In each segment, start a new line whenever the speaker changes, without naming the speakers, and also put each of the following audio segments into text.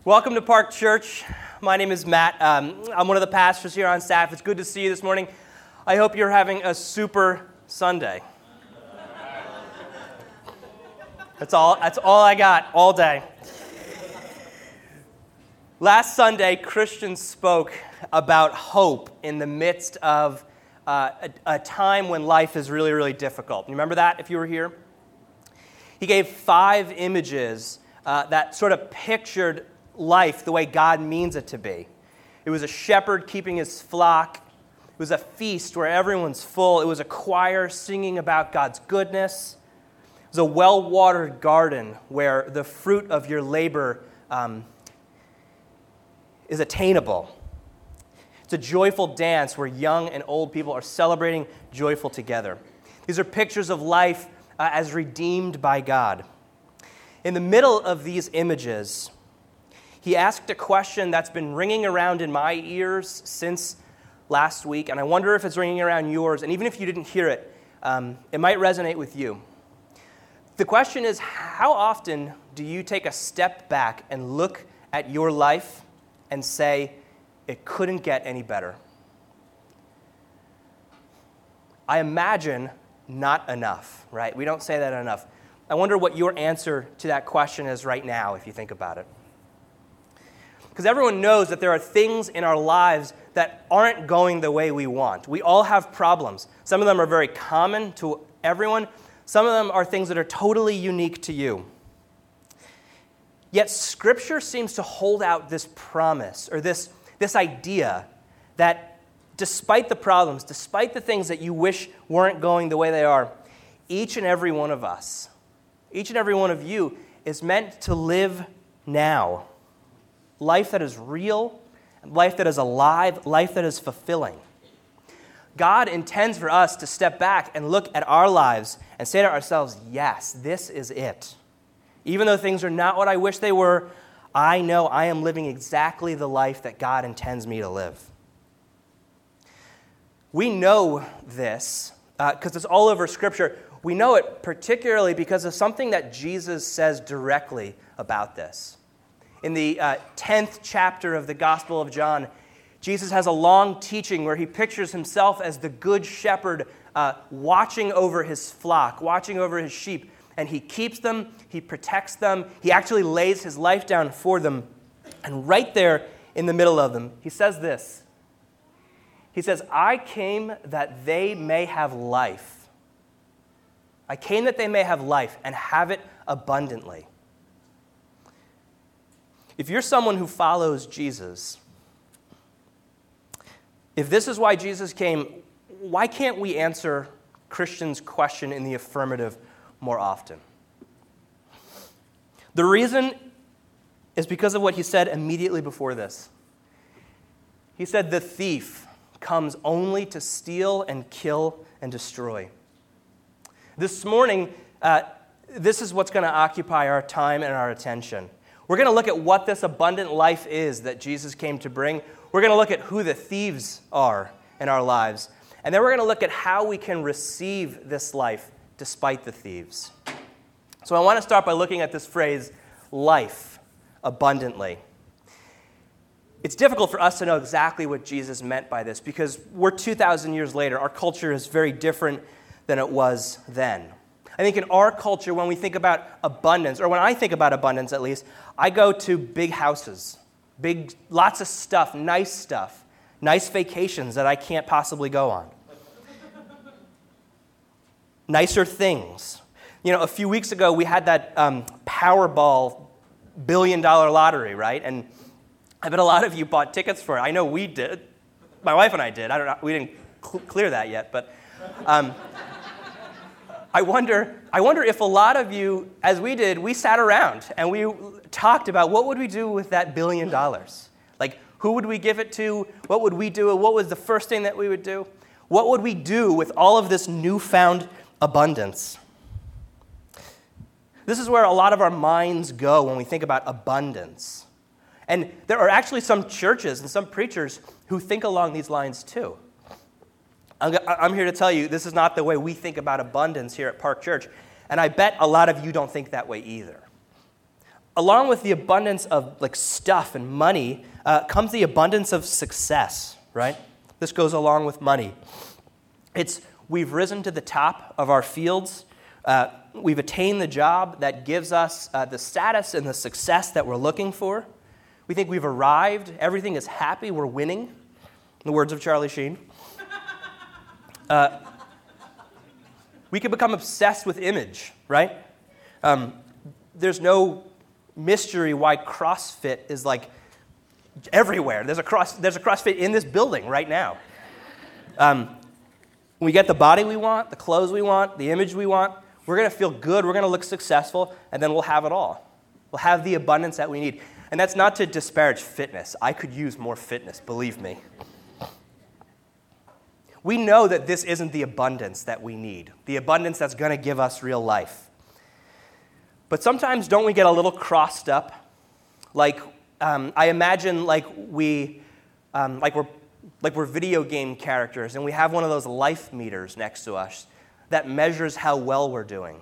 Welcome to Park Church. My name is Matt. I'm one of the pastors here on staff. It's good to see you this morning. I hope you're having a super Sunday. That's all I got all day. Last Sunday, Christian spoke about hope in the midst of a time when life is really, really difficult. You remember that if you were here? He gave 5 images that sort of pictured life the way God means it to be. It was a shepherd keeping his flock. It was a feast where everyone's full. It was a choir singing about God's goodness. It was a well-watered garden where the fruit of your labor is attainable. It's a joyful dance where young and old people are celebrating joyful together. These are pictures of life as redeemed by God. In the middle of these images, he asked a question that's been ringing around in my ears since last week, and I wonder if it's ringing around yours, and even if you didn't hear it, it might resonate with you. The question is, how often do you take a step back and look at your life and say, it couldn't get any better? I imagine not enough, right? We don't say that enough. I wonder what your answer to that question is right now, if you think about it. Because everyone knows that there are things in our lives that aren't going the way we want. We all have problems. Some of them are very common to everyone. Some of them are things that are totally unique to you. Yet Scripture seems to hold out this promise, or this idea that despite the problems, despite the things that you wish weren't going the way they are, each and every one of us, each and every one of you is meant to live now. Life that is real, life that is alive, life that is fulfilling. God intends for us to step back and look at our lives and say to ourselves, yes, this is it. Even though things are not what I wish they were, I know I am living exactly the life that God intends me to live. We know this because it's all over Scripture. We know it particularly because of something that Jesus says directly about this. In the 10th chapter of the Gospel of John, Jesus has a long teaching where he pictures himself as the good shepherd watching over his flock, watching over his sheep, and he keeps them, he protects them, he actually lays his life down for them. And right there in the middle of them, he says this. He says, I came that they may have life. I came that they may have life and have it abundantly. If you're someone who follows Jesus, if this is why Jesus came, why can't we answer Christians' question in the affirmative more often? The reason is because of what he said immediately before this. He said, the thief comes only to steal and kill and destroy. This morning, this is what's going to occupy our time and our attention. We're going to look at what this abundant life is that Jesus came to bring. We're going to look at who the thieves are in our lives. And then we're going to look at how we can receive this life despite the thieves. So I want to start by looking at this phrase, life abundantly. It's difficult for us to know exactly what Jesus meant by this because we're 2,000 years later. Our culture is very different than it was then. I think in our culture, when we think about abundance, or when I think about abundance at least, I go to big houses, lots of stuff, nice vacations that I can't possibly go on. Nicer things. You know, a few weeks ago, we had that Powerball $1 billion lottery, right? And I bet a lot of you bought tickets for it. I know we did. My wife and I did. I don't know. We didn't clear that yet, but I wonder if a lot of you, as we did, we sat around and we talked about what would we do with that $1 billion? Like, who would we give it to? What would we do? What was the first thing that we would do? What would we do with all of this newfound abundance? This is where a lot of our minds go when we think about abundance. And there are actually some churches and some preachers who think along these lines too. I'm here to tell you this is not the way we think about abundance here at Park Church. And I bet a lot of you don't think that way either. along with the abundance of like stuff and money comes the abundance of success, right? This goes along with money. We've risen to the top of our fields. We've attained the job that gives us the status and the success that we're looking for. We think we've arrived. Everything is happy. We're winning. In the words of Charlie Sheen. We can become obsessed with image, right? There's no mystery why CrossFit is like everywhere. There's a CrossFit in this building right now. When we get the body we want, the clothes we want, the image we want, we're going to feel good, we're going to look successful, and then we'll have it all. We'll have the abundance that we need. And that's not to disparage fitness. I could use more fitness, believe me. We know that this isn't the abundance that we need, the abundance that's going to give us real life. But sometimes don't we get a little crossed up? Like, I imagine we're video game characters, and we have one of those life meters next to us that measures how well we're doing.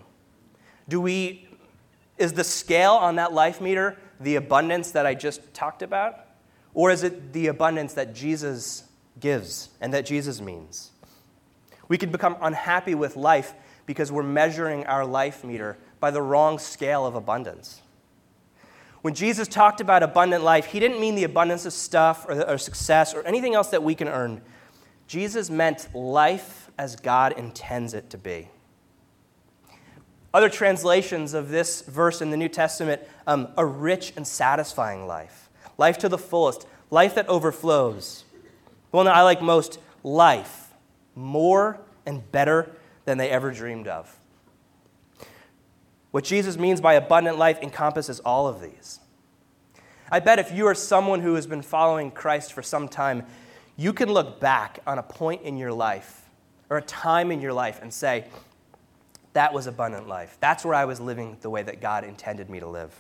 Is the scale on that life meter the abundance that I just talked about? Or is it the abundance that Jesus gives and that Jesus means? We could become unhappy with life because we're measuring our life meter by the wrong scale of abundance. When Jesus talked about abundant life, he didn't mean the abundance of stuff or success or anything else that we can earn. Jesus meant life as God intends it to be. Other translations of this verse in the New Testament, a rich and satisfying life. Life to the fullest. Life that overflows. The one that I like most, life. More and better than they ever dreamed of. What Jesus means by abundant life encompasses all of these. I bet if you are someone who has been following Christ for some time, you can look back on a point in your life or a time in your life and say, that was abundant life. That's where I was living the way that God intended me to live.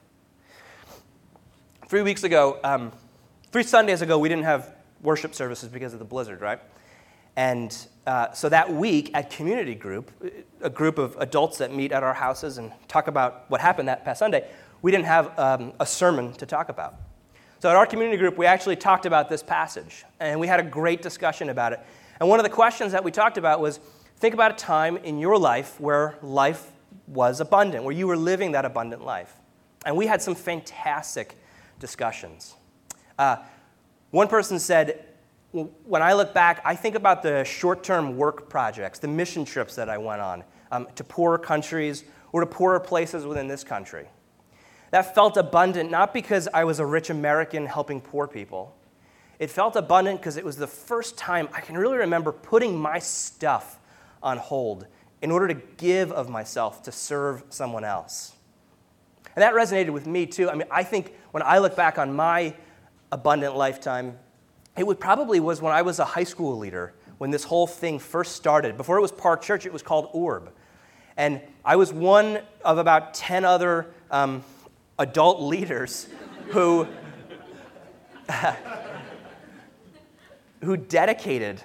3 Sundays ago, we didn't have worship services because of the blizzard, right? And so that week at community group, a group of adults that meet at our houses and talk about what happened that past Sunday, we didn't have a sermon to talk about. So at our community group, we actually talked about this passage, and we had a great discussion about it. And one of the questions that we talked about was, think about a time in your life where life was abundant, where you were living that abundant life. And we had some fantastic discussions. One person said, when I look back, I think about the short-term work projects, the mission trips that I went on to poorer countries or to poorer places within this country. That felt abundant, not because I was a rich American helping poor people. It felt abundant because it was the first time I can really remember putting my stuff on hold in order to give of myself to serve someone else. And that resonated with me too. I mean, I think when I look back on my abundant lifetime, probably was when I was a high school leader, when this whole thing first started. Before it was Park Church, it was called Orb. And I was one of about 10 other adult leaders who dedicated,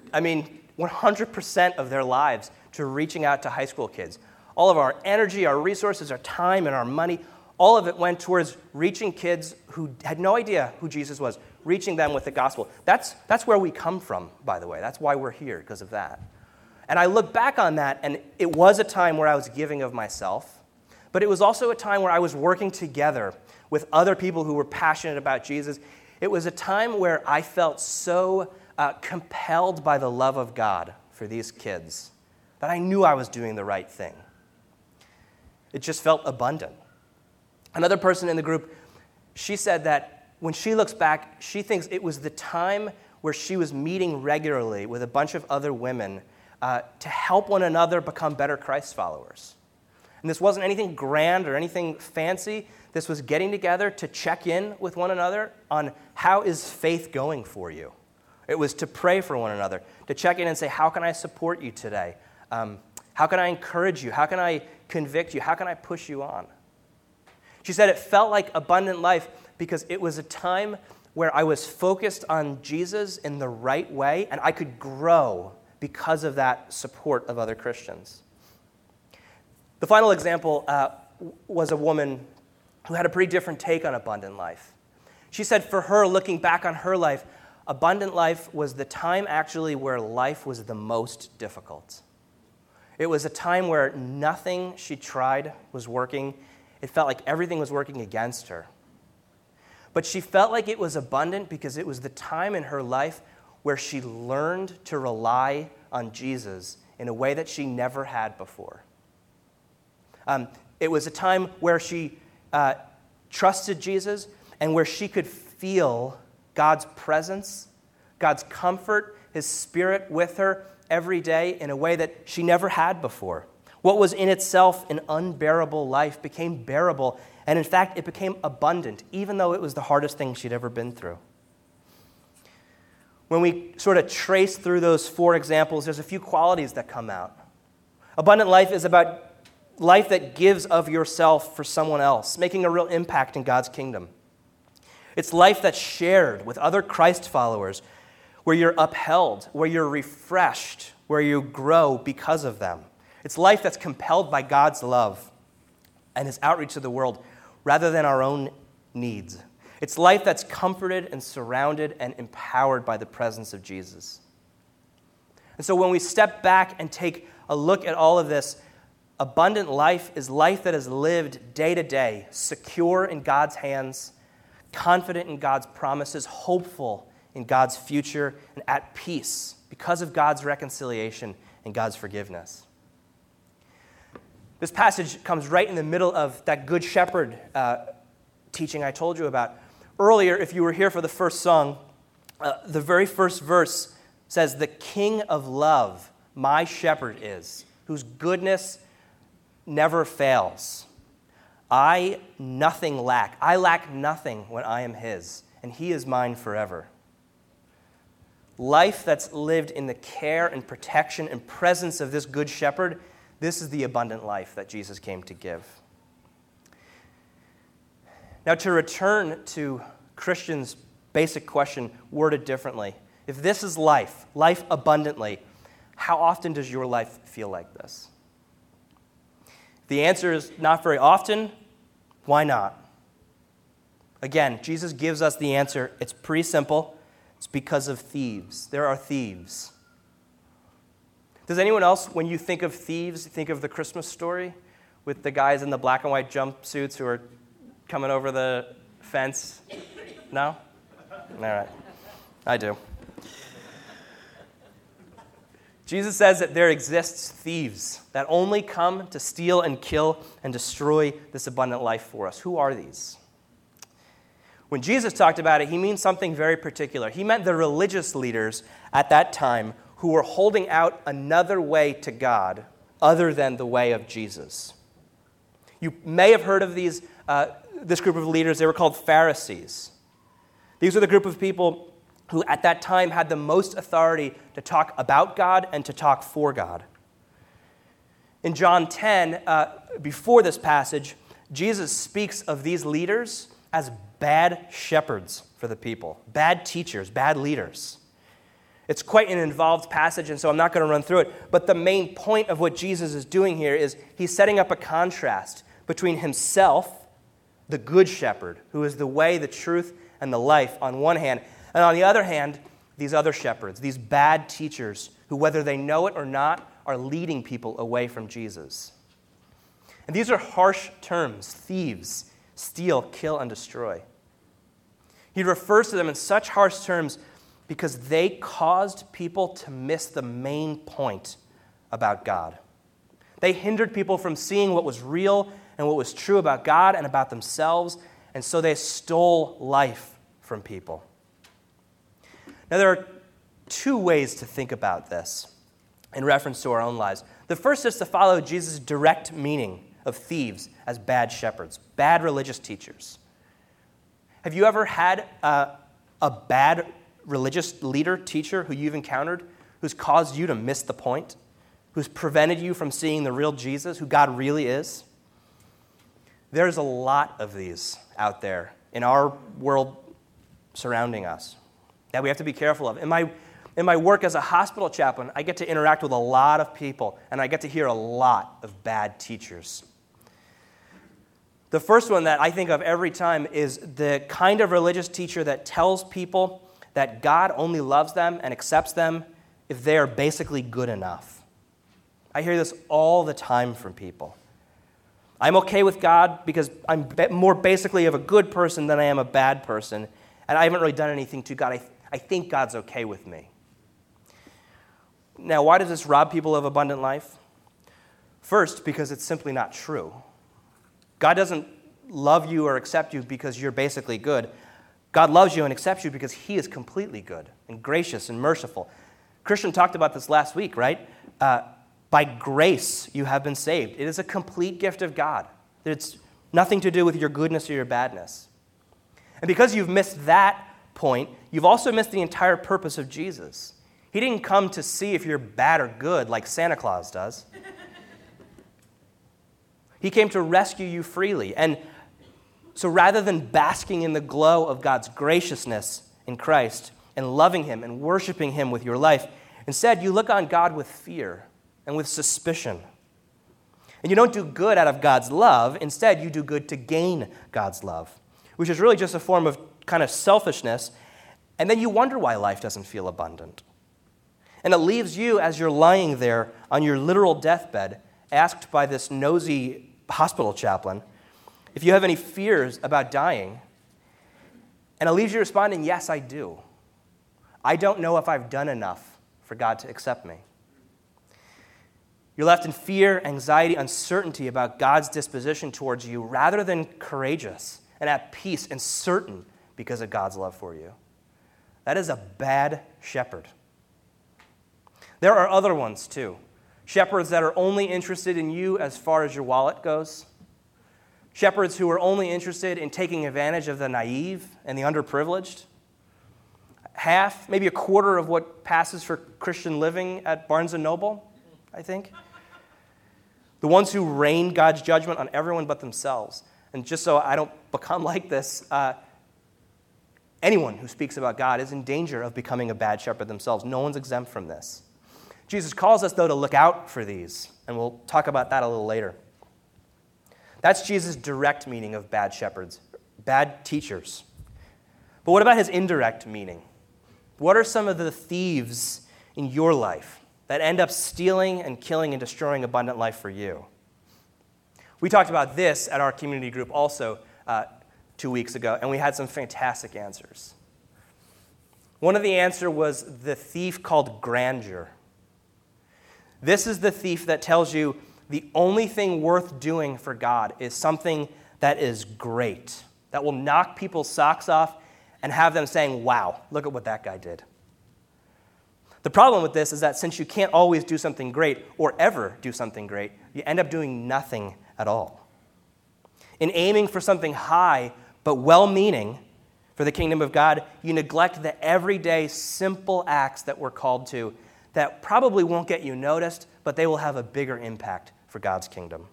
100% of their lives to reaching out to high school kids. All of our energy, our resources, our time, and our money, all of it went towards reaching kids who had no idea who Jesus was, reaching them with the gospel. That's where we come from, by the way. That's why we're here, because of that. And I look back on that, and it was a time where I was giving of myself, but it was also a time where I was working together with other people who were passionate about Jesus. It was a time where I felt so compelled by the love of God for these kids that I knew I was doing the right thing. It just felt abundant. Another person in the group, she said that when she looks back, she thinks it was the time where she was meeting regularly with a bunch of other women to help one another become better Christ followers. And this wasn't anything grand or anything fancy. This was getting together to check in with one another on how is faith going for you. It was to pray for one another, to check in and say, how can I support you today? How can I encourage you? How can I convict you? How can I push you on? She said it felt like abundant life because it was a time where I was focused on Jesus in the right way, and I could grow because of that support of other Christians. The final example was a woman who had a pretty different take on abundant life. She said for her, looking back on her life, abundant life was the time actually where life was the most difficult. It was a time where nothing she tried was working. It felt like everything was working against her. But she felt like it was abundant because it was the time in her life where she learned to rely on Jesus in a way that she never had before. It was a time where she trusted Jesus and where she could feel God's presence, God's comfort, His Spirit with her every day in a way that she never had before. What was in itself an unbearable life became bearable, and in fact, it became abundant, even though it was the hardest thing she'd ever been through. When we sort of trace through those 4 examples, there's a few qualities that come out. Abundant life is about life that gives of yourself for someone else, making a real impact in God's kingdom. It's life that's shared with other Christ followers, where you're upheld, where you're refreshed, where you grow because of them. It's life that's compelled by God's love and His outreach to the world rather than our own needs. It's life that's comforted and surrounded and empowered by the presence of Jesus. And so when we step back and take a look at all of this, abundant life is life that is lived day to day, secure in God's hands, confident in God's promises, hopeful in God's future, and at peace because of God's reconciliation and God's forgiveness. This passage comes right in the middle of that Good Shepherd teaching I told you about. Earlier, if you were here for the first song, the very first verse says, "The King of love, my shepherd is, whose goodness never fails. I nothing lack. I lack nothing when I am His, and He is mine forever." Life that's lived in the care and protection and presence of this Good Shepherd, this is the abundant life that Jesus came to give. Now, to return to Christian's basic question, worded differently, if this is life abundantly, how often does your life feel like this? If the answer is not very often, why not? Again, Jesus gives us the answer. It's pretty simple. It's because of thieves. There are thieves. Does anyone else, when you think of thieves, think of the Christmas story with the guys in the black and white jumpsuits who are coming over the fence? No? All right. I do. Jesus says that there exists thieves that only come to steal and kill and destroy this abundant life for us. Who are these? When Jesus talked about it, He means something very particular. He meant the religious leaders at that time who were holding out another way to God other than the way of Jesus. You may have heard of this group of leaders. They were called Pharisees. These were the group of people who at that time had the most authority to talk about God and to talk for God. In John 10, before this passage, Jesus speaks of these leaders as bad shepherds for the people, bad teachers, bad leaders. It's quite an involved passage, and so I'm not going to run through it. But the main point of what Jesus is doing here is He's setting up a contrast between Himself, the good shepherd, who is the way, the truth, and the life on one hand, and on the other hand, these other shepherds, these bad teachers who, whether they know it or not, are leading people away from Jesus. And these are harsh terms: thieves, steal, kill, and destroy. He refers to them in such harsh terms because they caused people to miss the main point about God. They hindered people from seeing what was real and what was true about God and about themselves, and so they stole life from people. Now, there are 2 ways to think about this in reference to our own lives. The first is to follow Jesus' direct meaning of thieves as bad shepherds, bad religious teachers. Have you ever had a bad religious leader, teacher who you've encountered who's caused you to miss the point, who's prevented you from seeing the real Jesus, who God really is? There's a lot of these out there in our world surrounding us that we have to be careful of. In my work as a hospital chaplain, I get to interact with a lot of people, and I get to hear a lot of bad teachers. The first one that I think of every time is the kind of religious teacher that tells people that God only loves them and accepts them if they are basically good enough. I hear this all the time from people. I'm okay with God because I'm more basically of a good person than I am a bad person, and I haven't really done anything to God. I think God's okay with me. Now, why does this rob people of abundant life? First, because it's simply not true. God doesn't love you or accept you because you're basically good. God loves you and accepts you because he is completely good and gracious and merciful. Christian talked about this last week, right? By grace you have been saved. It is a complete gift of God. It's nothing to do with your goodness or your badness. And because you've missed that point, you've also missed the entire purpose of Jesus. He didn't come to see if you're bad or good like Santa Claus does. He came to rescue you freely. And so rather than basking in the glow of God's graciousness in Christ and loving him and worshiping him with your life, instead you look on God with fear and with suspicion. And you don't do good out of God's love. Instead, you do good to gain God's love, which is really just a form of kind of selfishness. And then you wonder why life doesn't feel abundant. And it leaves you, as you're lying there on your literal deathbed, asked by this nosy hospital chaplain if you have any fears about dying. And it leaves you responding, yes, I do. I don't know if I've done enough for God to accept me. You're left in fear, anxiety, uncertainty about God's disposition towards you rather than courageous and at peace and certain because of God's love for you. That is a bad shepherd. There are other ones too. Shepherds that are only interested in you as far as your wallet goes. Shepherds who are only interested in taking advantage of the naive and the underprivileged. Half, maybe a quarter of what passes for Christian living at Barnes & Noble, I think. The ones who rain God's judgment on everyone but themselves. And just so I don't become like this, anyone who speaks about God is in danger of becoming a bad shepherd themselves. No one's exempt from this. Jesus calls us, though, to look out for these, and we'll talk about that a little later. That's Jesus' direct meaning of bad shepherds, bad teachers. But what about his indirect meaning? What are some of the thieves in your life that end up stealing and killing and destroying abundant life for you? We talked about this at our community group also 2 weeks ago, and we had some fantastic answers. One of the answers was the thief called grandeur. This is the thief that tells you the only thing worth doing for God is something that is great, that will knock people's socks off and have them saying, wow, look at what that guy did. The problem with this is that since you can't always do something great or ever do something great, you end up doing nothing at all. In aiming for something high but well-meaning for the kingdom of God, you neglect the everyday simple acts that we're called to that probably won't get you noticed, but they will have a bigger impact for God's kingdom.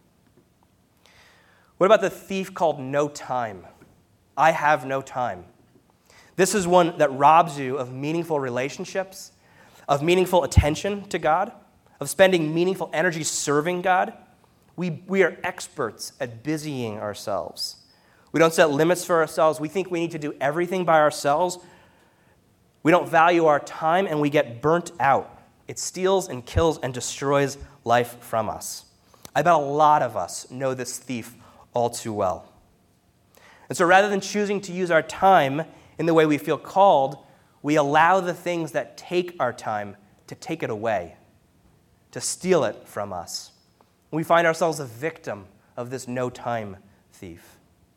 What about the thief called no time? I have no time. This is one that robs you of meaningful relationships, of meaningful attention to God, of spending meaningful energy serving God. We are experts at busying ourselves. We don't set limits for ourselves. We think we need to do everything by ourselves. We don't value our time, and we get burnt out. It steals and kills and destroys life from us. I bet a lot of us know this thief all too well. And so rather than choosing to use our time in the way we feel called, we allow the things that take our time to take it away, to steal it from us. We find ourselves a victim of this no-time thief.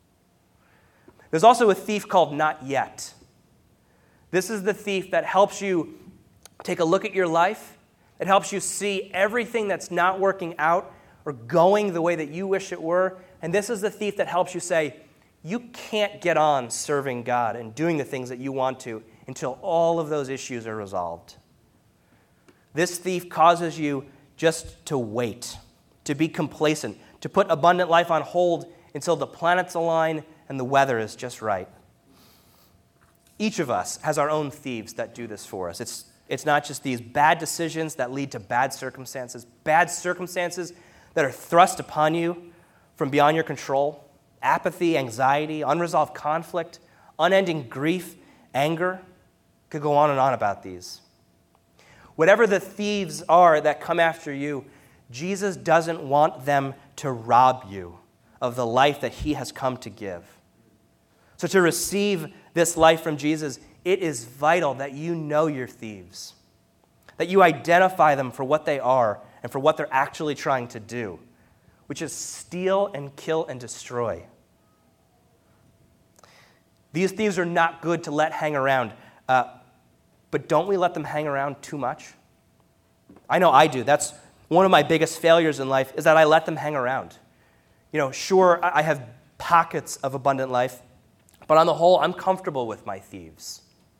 There's also a thief called not yet. This is the thief that helps you take a look at your life. It helps you see everything that's not working out or going the way that you wish it were. And this is the thief that helps you say, you can't get on serving God and doing the things that you want to until all of those issues are resolved. This thief causes you just to wait, to be complacent, to put abundant life on hold until the planets align and the weather is just right. Each of us has our own thieves that do this for us. It's not just these bad decisions that lead to bad circumstances that are thrust upon you from beyond your control, apathy, anxiety, unresolved conflict, unending grief, anger. Could go on and on about these. Whatever the thieves are that come after you, Jesus doesn't want them to rob you of the life that he has come to give. So to receive this life from Jesus, it is vital that you know your thieves, that you identify them for what they are and for what they're actually trying to do, which is steal and kill and destroy. These thieves are not good to let hang around, but don't we let them hang around too much? I know I do. That's one of my biggest failures in life, is that I let them hang around. Sure, I have pockets of abundant life, but on the whole, I'm comfortable with my thieves.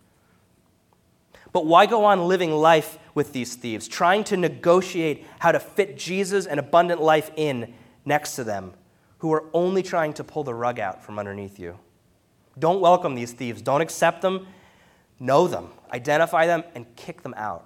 But why go on living life with these thieves, trying to negotiate how to fit Jesus and abundant life in next to them, who are only trying to pull the rug out from underneath you? Don't welcome these thieves. Don't accept them. Know them. Identify them and kick them out.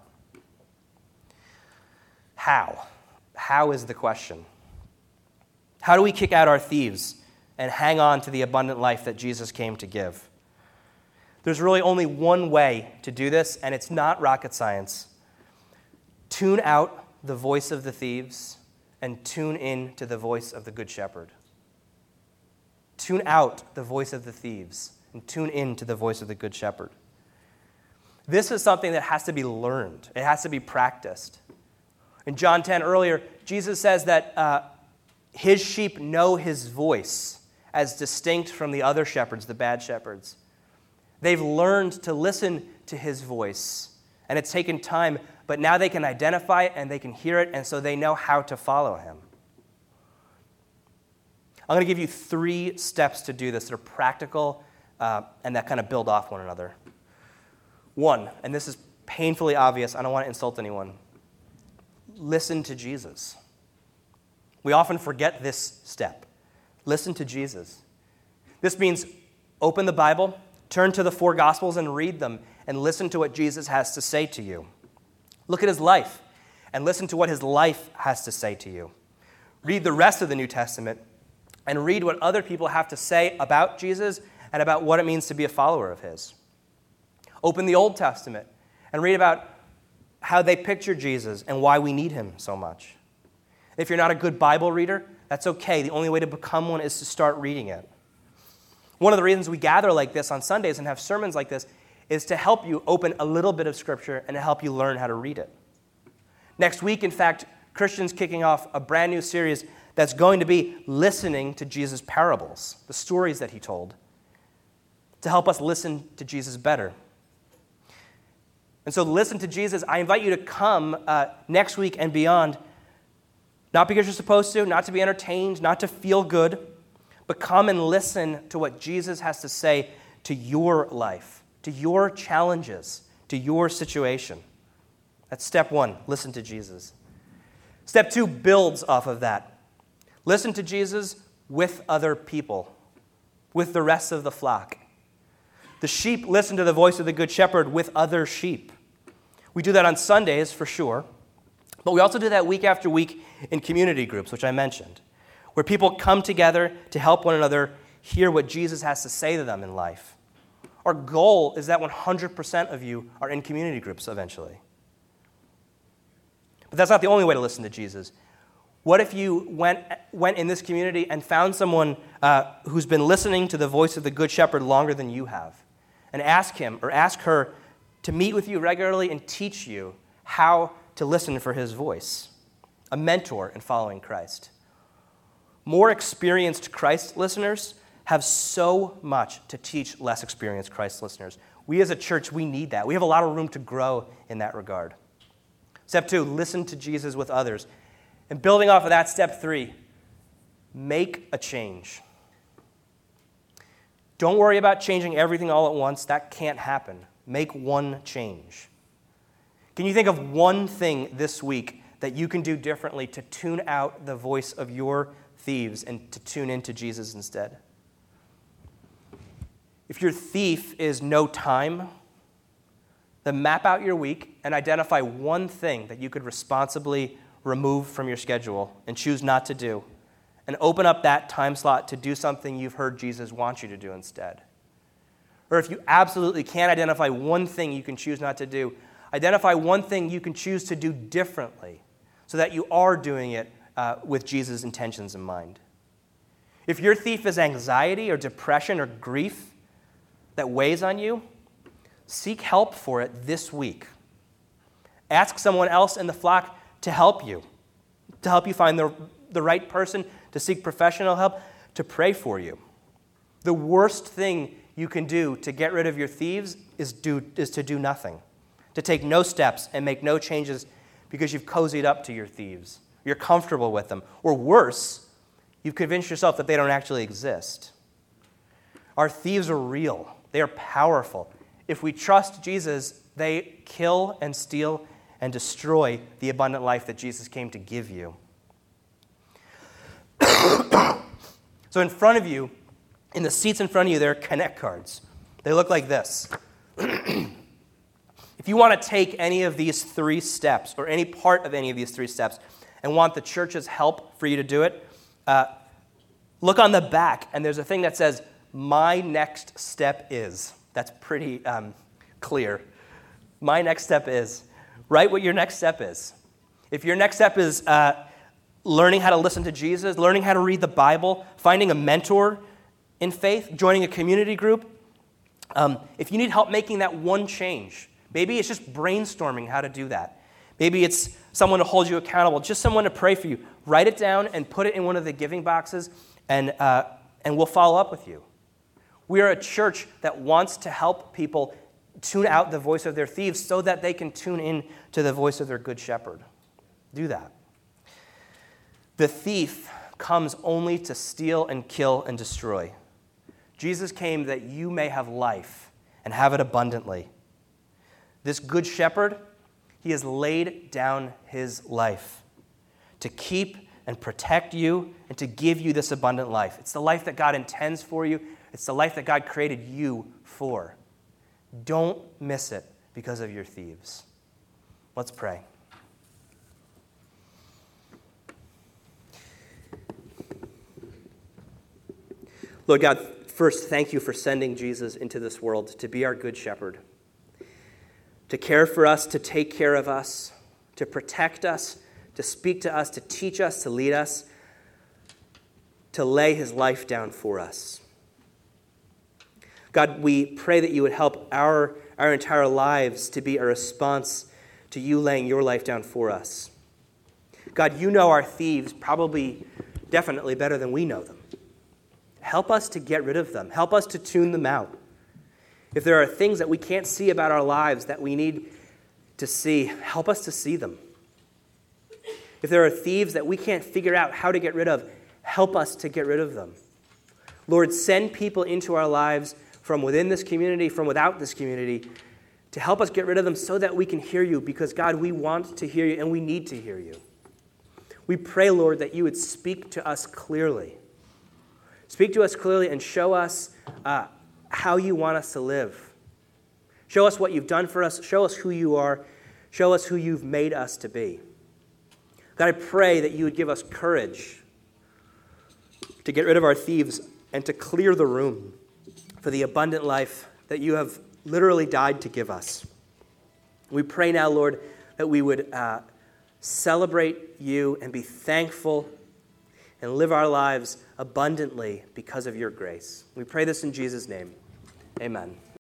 How? How is the question. How do we kick out our thieves and hang on to the abundant life that Jesus came to give? There's really only one way to do this, and it's not rocket science. Tune out the voice of the thieves and tune in to the voice of the Good Shepherd. Tune out the voice of the thieves and tune in to the voice of the Good Shepherd. This is something that has to be learned. It has to be practiced. In John 10 earlier, Jesus says that his sheep know his voice as distinct from the other shepherds, the bad shepherds. They've learned to listen to his voice, and it's taken time, but now they can identify it and they can hear it, and so they know how to follow him. I'm going to give you 3 steps to do this that are practical and that kind of build off one another. 1, and this is painfully obvious, I don't want to insult anyone. Listen to Jesus. We often forget this step. Listen to Jesus. This means open the Bible, turn to the 4 Gospels and read them, and listen to what Jesus has to say to you. Look at his life and listen to what his life has to say to you. Read the rest of the New Testament and read what other people have to say about Jesus and about what it means to be a follower of his. Open the Old Testament and read about how they picture Jesus and why we need him so much. If you're not a good Bible reader, that's okay. The only way to become one is to start reading it. One of the reasons we gather like this on Sundays and have sermons like this is to help you open a little bit of Scripture and to help you learn how to read it. Next week, in fact, Christian's kicking off a brand new series that's going to be listening to Jesus' parables, the stories that he told, to help us listen to Jesus better. And so listen to Jesus. I invite you to come next week and beyond, not because you're supposed to, not to be entertained, not to feel good, but come and listen to what Jesus has to say to your life, to your challenges, to your situation. That's step 1, listen to Jesus. Step 2 builds off of that. Listen to Jesus with other people, with the rest of the flock. The sheep listen to the voice of the Good Shepherd with other sheep. We do that on Sundays for sure, but we also do that week after week in community groups, which I mentioned, where people come together to help one another hear what Jesus has to say to them in life. Our goal is that 100% of you are in community groups eventually. But that's not the only way to listen to Jesus. What if you went in this community and found someone who's been listening to the voice of the Good Shepherd longer than you have, and ask him or ask her to meet with you regularly and teach you how to listen for his voice? A mentor in following Christ. More experienced Christ listeners have so much to teach less experienced Christ listeners. We as a church, we need that. We have a lot of room to grow in that regard. Step 2, listen to Jesus with others. And building off of that, step 3, make a change. Don't worry about changing everything all at once. That can't happen. Make one change. Can you think of one thing this week that you can do differently to tune out the voice of your thieves and to tune into Jesus instead? If your thief is no time, then map out your week and identify one thing that you could responsibly remove from your schedule and choose not to do, and open up that time slot to do something you've heard Jesus wants you to do instead. Or if you absolutely can't identify one thing you can choose not to do, identify one thing you can choose to do differently so that you are doing it with Jesus' intentions in mind. If your thief is anxiety or depression or grief that weighs on you, seek help for it this week. Ask someone else in the flock to help you find the right person, to seek professional help, to pray for you. The worst thing you can do to get rid of your thieves is to do nothing, to take no steps and make no changes because you've cozied up to your thieves. You're comfortable with them. Or worse, you've convinced yourself that they don't actually exist. Our thieves are real. They are powerful. If we trust Jesus, they kill and steal and destroy the abundant life that Jesus came to give you. So in front of you, in the seats in front of you, there are Connect cards. They look like this. If you want to take any of these 3 steps, or any part of any of these 3 steps, and want the church's help for you to do it, look on the back, and there's a thing that says, "My next step is." That's pretty clear. My next step is. Write what your next step is. If your next step is learning how to listen to Jesus, learning how to read the Bible, finding a mentor in faith, joining a community group, if you need help making that one change, maybe it's just brainstorming how to do that. Maybe it's someone to hold you accountable, just someone to pray for you. Write it down and put it in one of the giving boxes, and we'll follow up with you. We are a church that wants to help people tune out the voice of their thieves so that they can tune in to the voice of their good shepherd. Do that. The thief comes only to steal and kill and destroy. Jesus came that you may have life and have it abundantly. This good shepherd, he has laid down his life to keep and protect you and to give you this abundant life. It's the life that God intends for you. It's the life that God created you for. Don't miss it because of your thieves. Let's pray. Lord God, first, thank you for sending Jesus into this world to be our good shepherd, to care for us, to take care of us, to protect us, to speak to us, to teach us, to lead us, to lay his life down for us. God, we pray that you would help our entire lives to be a response to you laying your life down for us. God, you know our thieves probably, definitely better than we know them. Help us to get rid of them. Help us to tune them out. If there are things that we can't see about our lives that we need to see, help us to see them. If there are thieves that we can't figure out how to get rid of, help us to get rid of them. Lord, send people into our lives from within this community, from without this community, to help us get rid of them so that we can hear you, because, God, we want to hear you and we need to hear you. We pray, Lord, that you would speak to us clearly. Speak to us clearly and show us how you want us to live. Show us what you've done for us. Show us who you are. Show us who you've made us to be. God, I pray that you would give us courage to get rid of our thieves and to clear the room for the abundant life that you have literally died to give us. We pray now, Lord, that we would celebrate you and be thankful and live our lives abundantly because of your grace. We pray this in Jesus' name. Amen.